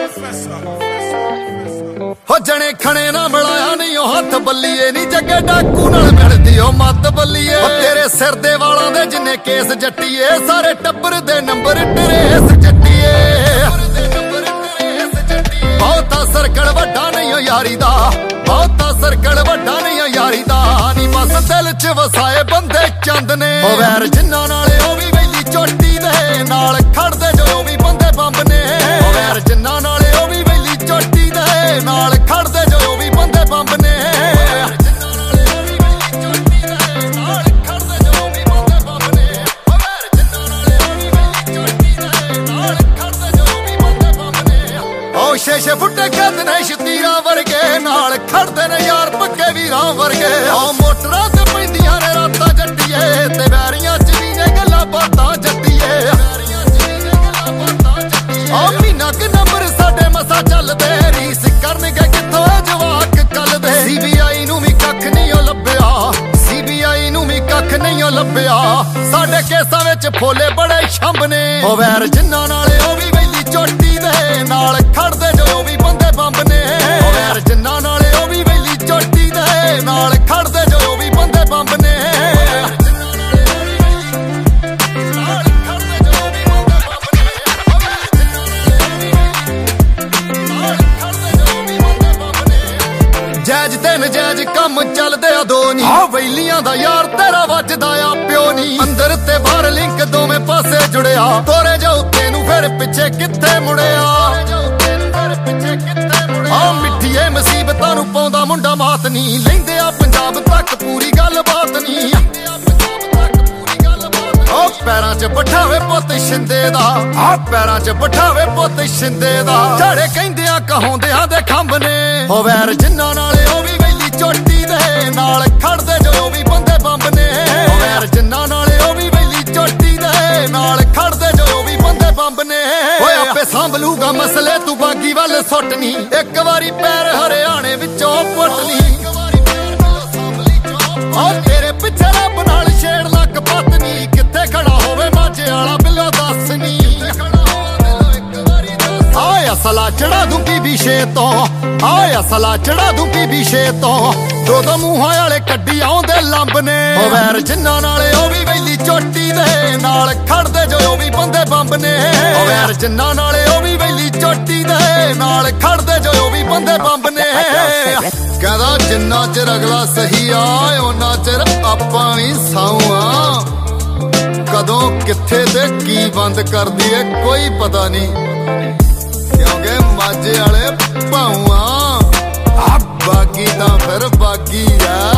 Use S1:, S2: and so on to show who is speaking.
S1: ਹੋ ਜਣੇ ਖਣੇ ਨਾ ਮਿਲਾਇਆ ਨਹੀਂ ਉਹ ਹੱਥ ਬੱਲੀਏ ਨਹੀਂ ਜੱਗੇ ਡਾਕੂ ਨਾਲ ਮਿਲਦੀ ਉਹ ਮੱਤ ਬੱਲੀਏ। ਤੇਰੇ ਸਿਰ ਦੇ ਵਾਲਾਂ ਦੇ ਜਿੰਨੇ ਕੇਸ ਜੱਟੀਏ ਸਾਰੇ ਟੱਬਰ ਦੇ ਨੰਬਰ ਟਰੇਸ ਜੱਟੀਏ। ਬਹੁਤਾ ਸਰਕਲ ਵੱਡਾ ਨਹੀਂ ਓ ਯਾਰੀ ਦਾ, ਬਹੁਤਾ ਸਰਕਲ ਵੱਡਾ ਨਹੀਂ ਓ ਯਾਰੀ ਦਾ। ਨੀ ਬਸ ਦਿਲ ਚ ਵਸਾਏ ਬੰਦੇ ਚੰਦ ਨੇ ਉਹ ਵੈਰ ਜਿੰਨਾਂ ਨਾਲੇ ਉਹ ਵੀ ਵੈਲੀ ਚੋਟੀ ਦੇ ਨਾਲ ਖੜਦੇ ਜੋ ਵੀ ਬੰਦੇ ਬੰਬ ਨੇ ਉਹ ਵੈਰ ਜਿੰਨਾਂ ਨਾਲੇ ਉਹ ਵੀ ਵੈਲੀ ਚੋਟੀ ਦੇ ਨਾਲ ਖੜਦੇ ਜੋ ਵੀ ਬੰਦੇ ਬੰਬ ਨੇ। ਛੇ ਫੁੱਟੇ ਕਹਿੰਦੇ ਨੇ ਸ਼ਤੀਰਾਂ ਵਰਗੇ ਨਾਲ ਖੜਦੇ ਨੇ ਯਾਰ ਪੱਕੇ ਵੀਰਾਂ ਵਰਗੇ। ਆ ਮੋਟਰਾਂ ਤੇ ਪੈਂਦੀਆਂ ਨੇ ਰਾਤਾਂ ਜੱਟੀਏ ਤੇ ਵੈਰੀਆਂ ਚ ਵੀ ਨੇ ਗੱਲਾਂ ਬਾਤਾਂ ਜੱਟੀਏ। ਆ ਮਹੀਨਾ ਕਿ ਨੰਬਰ ਸਾਡੇ ਮਸਾ ਚੱਲਦੇ ਰੀਸ ਕਰਨਗੇ ਕਿੱਥੋਂ ਜਵਾਕ ਕੱਲ ਦੇ। CBI ਨੂੰ ਵੀ ਕੱਖ ਨਹੀਂ ਓ ਲੱਭਿਆ, CBI ਨੂੰ ਵੀ ਕੱਖ ਨਹੀਂ ਓ ਲੱਭਿਆ। ਸਾਡੇ ਕੇਸਾਂ ਵਿੱਚ ਫੋਲੇ ਬੜੇ ਛੰਭ ਨੇ ਉਹ ਵੈਰ ਜਿੰਨਾਂ ਨਾਲੇ ਉਹ ਵੀ ਵੈਲੀ ਚੋਟੀ ਦੇ ਨਾਲ ਖੜਦੇ ਜੋ ਵੀ ਬੰਦੇ ਬੰਬ ਨੇ ਉਹ ਵੈਰ ਜਿੰਨਾਂ ਨਾਲੇ ਉਹ ਵੀ ਵੈਲੀ ਚੋਟੀ ਦੇ ਨਾਲ ਖੜਦੇ ਜੋ ਵੀ ਬੰਦੇ ਬੰਬ ਨੇ। ਜੈਜ ਤੇ ਨਜੈਜ ਕੰਮ ਚੱਲਦੇ ਆ ਦੋ ਨੀ ਆ ਵੈਲੀਆਂ ਦਾ ਯਾਰ ਤੇਰਾ ਵੱਜਦਾ ਆ ਪਿਓ ਨੀ। ਅੰਦਰ ਤੇ ਬਾਹਰ ਲਿੰਕ ਦੋਵੇਂ ਪਾਸੇ ਜੁੜਿਆ ਤੋਰੇ ਜੋ ਉੱਤੇ ਨੂੰ ਫਿਰ ਪਿੱਛੇ ਕਿੱਥੇ ਮੁੜਿਆ। ਆ ਮਿੱਠੀਏ ਮੁਸੀਬਤਾਂ ਨੂੰ ਪਾਉਂਦਾ ਮੁੰਡਾ ਮਾਤ ਨੀ ਲੈਂਦੇ ਆ ਪੰਜਾਬ ਤੱਕ ਪੂਰੀ ਗੱਲਬਾਤ ਨੀ। ਉਹ ਪੈਰਾਂ 'ਚ ਬਿਠਾਵੇ ਪੁੱਤ ਸ਼ਿੰਦੇ ਦਾ, ਆ ਪੈਰਾਂ 'ਚ ਬਿਠਾਵੇ ਪੁੱਤ ਸ਼ਿੰਦੇ ਦਾ। ਝਾੜੇ ਕਹਿੰਦਿਆਂ ਕਹਾਉਂਦਿਆਂ ਦੇ ਖੰਭ ਨੇ ਉਹ ਵੈਰ ਜਿੰਨਾਂ ਨਾਲੇ ਉਹ ਵੀ ਵੈਲੀ ਚੋਟੀ ਦੇ ਨਾਲ ਖੜਦੇ ਜੋ ਵੀ ਬੰਦੇ ਬੰਬ ਨੇ ਉਹ ਵੈਰ ਜਿੰਨਾਂ ਨਾਲੇ ਉਹ ਵੀ ਵੈਲੀ ਚੋਟੀ ਦੇ ਨਾਲ ਖੜਦੇ ਜੋ ਵੀ ਬੰਦੇ ਬੰਬ ਨੇ। ਓਏ ਆਪੇ ਸੰਭਲੂਗਾ ਮਸਲੇ ਤੂੰ ਬਾਗੀ ਵੱਲ ਸੁੱਟਣੀ ਇੱਕ ਵਾਰੀ ਪੈਰ ਹਰਿਆਣੇ ਵਿੱਚੋਂ ਪੁੱਟਣੀ। ਆ ਤੇਰੇ ਪਿੱਛੇ ਰੱਬ ਨਾਲ ਛੇੜ ਲੱਕ ਪਤਨੀ ਕਿੱਥੇ ਖੜਾ ਹੋਵੇ ਮਾਝੇ ਵਾਲਾ ਬਿੱਲੋ ਦੱਸਨੀ। ਆਏ ਅਸਲਾ ਚੜਾ ਦੂੰ ਬੀਬੀ ਛੇ ਤੋਂ, ਆਏ ਅਸਲਾ ਚੜਾ ਦੂੰ ਬੀਬੀ ਛੇ ਤੋਂ। ਦੋ ਦੋ ਮੂੰਹਾਂ ਵਾਲੇ ਕੱਢੀ ਆਉਂਦੇ ਲੰਬ ਨੇ ਉਹ ਵੈਰ ਜਿੰਨਾਂ ਨਾਲੇ ਉਹ ਵੀ ਵੈਲੀ ਚੋਟੀ ਦੇ ਨਾਲ ਖੜਦੇ ਜੋ ਵੀ ਬੰਦੇ ਬੰਬ ਨੇ ਉਹ ਵੈਰ ਜਿੰਨਾਂ ਨਾਲੇ ਉਹ ਵੀ ਵੈਲੀ ਚੋਟੀ ਦੇ ਨਾਲ ਖੜਦੇ ਜੋ ਵੀ ਬੰਦੇ ਬੰਬ ਨੇ। ਕਹਿੰਦਾ ਜਿੰਨਾ ਚਿਰ ਅਗਲਾ ਸਹੀ ਆ ਉਹਨਾਂ ਚਿਰ ਆਪਾਂ ਵੀ ਸਾਊ ਆ। ਕਦੋਂ ਕਿੱਥੇ ਤੇ ਕੀ ਬੰਦ ਕਰਦੀ ਏ ਕੋਈ ਪਤਾ ਨਹੀਂ ਕਿਉਂਕਿ ਮਾਝੇ ਵਾਲੇ ਭਾਊ ਆ ਬਾਗੀ ਤਾਂ ਫਿਰ ਬਾਗੀ ਆ।